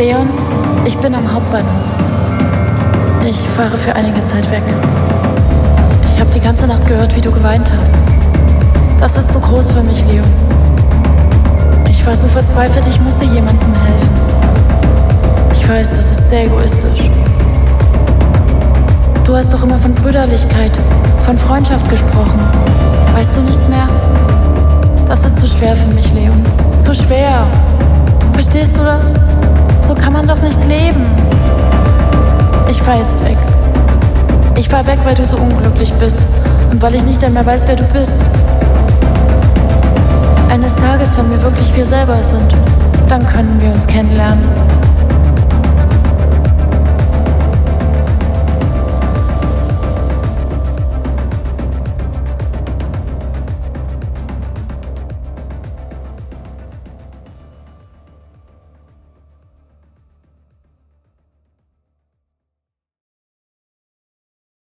Leon, ich bin am Hauptbahnhof. Ich fahre für einige Zeit weg. Ich habe die ganze Nacht gehört, wie du geweint hast. Das ist zu groß für mich, Leon. Ich war so verzweifelt, ich musste jemandem helfen. Ich weiß, das ist sehr egoistisch. Du hast doch immer von Brüderlichkeit, von Freundschaft gesprochen. Weißt du nicht mehr? Das ist zu schwer für mich, Leon. Zu schwer. Verstehst du das? So kann man doch nicht leben. Ich fahr jetzt weg. Ich fahr weg, weil du so unglücklich bist und weil ich nicht einmal weiß, wer du bist. Eines Tages, wenn wir wirklich wir selber sind, dann können wir uns kennenlernen.